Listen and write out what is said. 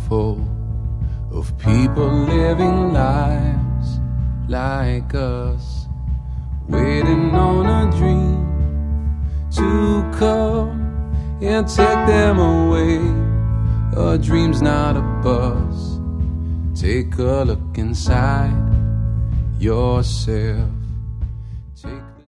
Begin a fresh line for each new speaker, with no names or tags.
full of people living lives like us, waiting on a dream to come and take them away. A dream's not a bus. Take a look inside yourself.